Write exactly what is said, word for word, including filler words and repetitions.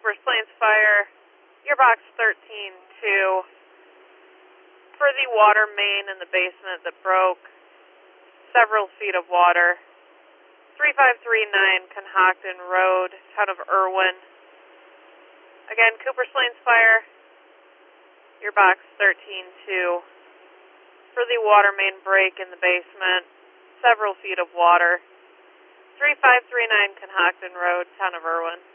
Cooper's Plains Fire, your box thirteen two. For the water main in the basement that broke, several feet of water. three five three nine Conhockton Road, town of Irwin. Again, Cooper's Plains Fire, your box thirteen two. For the water main break in the basement, several feet of water. three five three nine Conhockton Road, town of Irwin.